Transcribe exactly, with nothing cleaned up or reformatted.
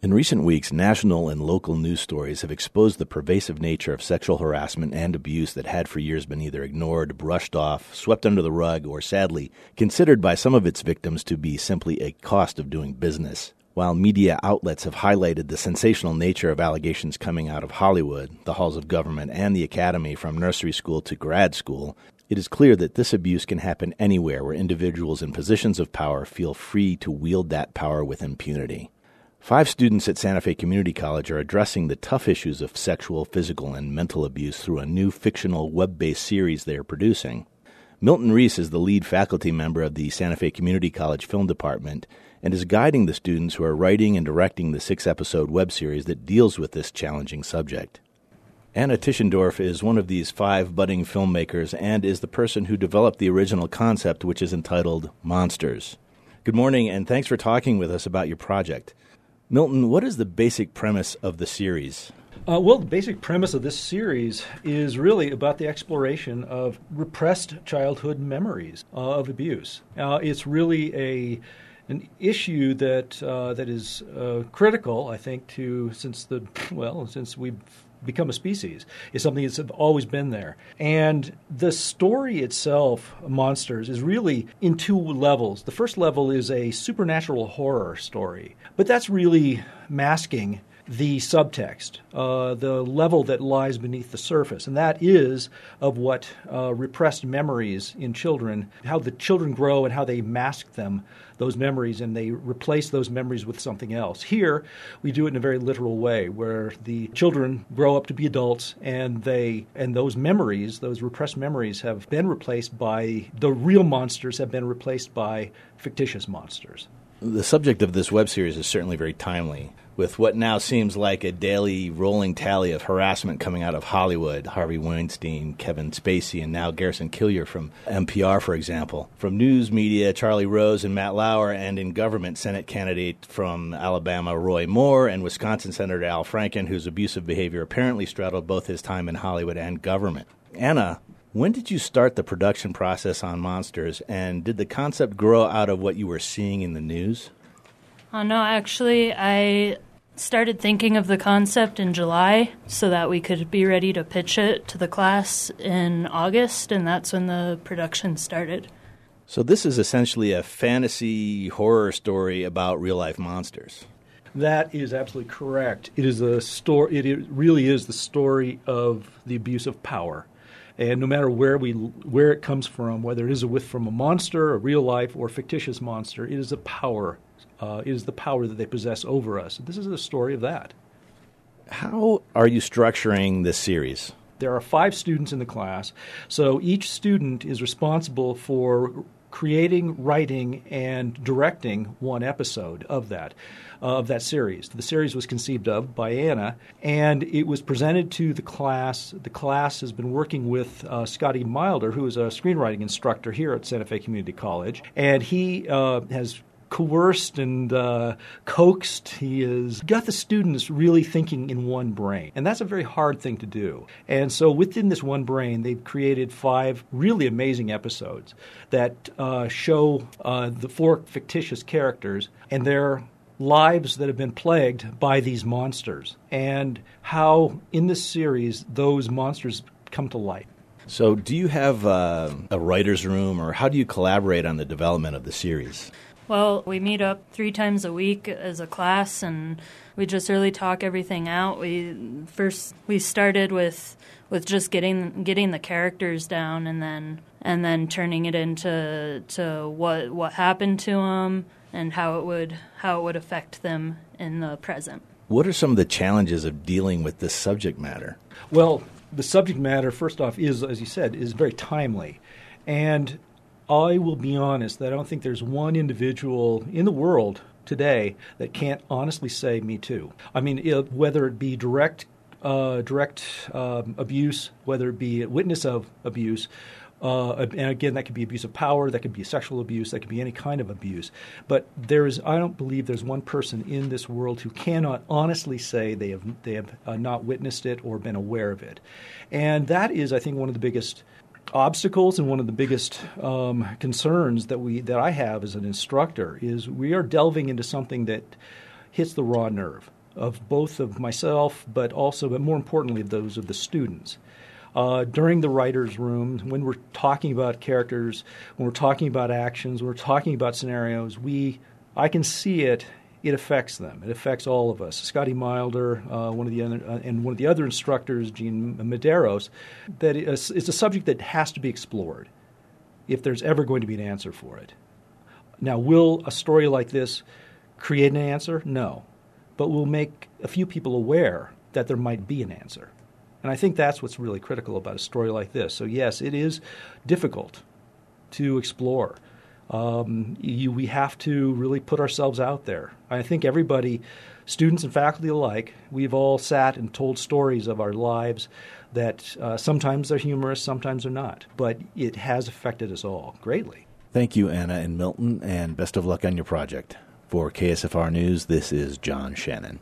In recent weeks, national and local news stories have exposed the pervasive nature of sexual harassment and abuse that had for years been either ignored, brushed off, swept under the rug, or sadly considered by some of its victims to be simply a cost of doing business. While media outlets have highlighted the sensational nature of allegations coming out of Hollywood, the halls of government, and the academy from nursery school to grad school, it is clear that this abuse can happen anywhere where individuals in positions of power feel free to wield that power with impunity. Five students at Santa Fe Community College are addressing the tough issues of sexual, physical, and mental abuse through a new fictional web-based series they are producing. Milton Reese is the lead faculty member of the Santa Fe Community College Film Department and is guiding the students who are writing and directing the six-episode web series that deals with this challenging subject. Anna Tischendorf is one of these five budding filmmakers and is the person who developed the original concept, which is entitled Monsters. Good morning, and thanks for talking with us about your project. Milton, what is the basic premise of the series? Uh, well, the basic premise of this series is really about the exploration of repressed childhood memories uh, of abuse. Uh, it's really a an issue that uh, that is uh, critical, I think, to since the well since we've become a species. Is something that's always been there. And the story itself, Monsters, is really in two levels. The first level is a supernatural horror story, but that's really masking the subtext, uh, the level that lies beneath the surface, and that is of what uh, repressed memories in children, how the children grow and how they mask them, those memories, and they replace those memories with something else. Here, we do it in a very literal way, where the children grow up to be adults, and they and those memories, those repressed memories, have been replaced by the real monsters, have been replaced by fictitious monsters. The subject of this web series is certainly very timely, with what now seems like a daily rolling tally of harassment coming out of Hollywood, Harvey Weinstein, Kevin Spacey, and now Garrison Keillor from N P R, for example. From news media, Charlie Rose and Matt Lauer, and in government, Senate candidate from Alabama, Roy Moore, and Wisconsin Senator Al Franken, whose abusive behavior apparently straddled both his time in Hollywood and government. Anna, when did you start the production process on Monsters, and did the concept grow out of what you were seeing in the news? Uh, no, actually, I started thinking of the concept in July so that we could be ready to pitch it to the class in August, and that's when the production started. So this is essentially a fantasy horror story about real-life monsters. That is absolutely correct. It is a story. It really is the story of the abuse of power. And no matter where we where it comes from, whether it is a, with from a monster, a real life, or fictitious monster, it is a power. Uh, it is the power that they possess over us. This is a story of that. How are you structuring this series? There are five students in the class, so each student is responsible for creating, writing, and directing one episode of that, uh, of that series. The series was conceived of by Anna, and it was presented to the class. The class has been working with uh, Scotty Milder, who is a screenwriting instructor here at Santa Fe Community College, and he uh, has coerced and uh, coaxed. He has got the students really thinking in one brain. And that's a very hard thing to do. And so within this one brain, they've created five really amazing episodes that uh, show uh, the four fictitious characters and their lives that have been plagued by these monsters, and how in this series those monsters come to light. So do you have uh, a writer's room, or how do you collaborate on the development of the series? Well, we meet up three times a week as a class, and we just really talk everything out. We first we started with with just getting getting the characters down, and then and then turning it into to what what happened to them and how it would how it would affect them in the present. What are some of the challenges of dealing with this subject matter? Well, the subject matter, first off, is, as you said, is very timely, and I will be honest that I don't think there's one individual in the world today that can't honestly say me too. I mean, it, whether it be direct uh, direct um, abuse, whether it be a witness of abuse, uh, and again, that could be abuse of power, that could be sexual abuse, that could be any kind of abuse. But there is, I don't believe there's one person in this world who cannot honestly say they have they have uh, not witnessed it or been aware of it. And that is, I think, one of the biggest obstacles and one of the biggest um, concerns that we that I have as an instructor is we are delving into something that hits the raw nerve of both of myself, but also, but more importantly, those of the students. Uh, during the writer's room, when we're talking about characters, when we're talking about actions, when we're talking about scenarios, we, I can see it. It affects them. It affects all of us. Scotty Milder, uh, one of the other, uh, and one of the other instructors, Gene Medeiros, that it's a subject that has to be explored if there's ever going to be an answer for it. Now, will a story like this create an answer? No. But will make a few people aware that there might be an answer. And I think that's what's really critical about a story like this. So, yes, it is difficult to explore. Um, you, we have to really put ourselves out there. I think everybody, students and faculty alike, we've all sat and told stories of our lives that uh, sometimes they're humorous, sometimes they're not. But it has affected us all greatly. Thank you, Anna and Milton, and best of luck on your project. For K S F R News, this is John Shannon.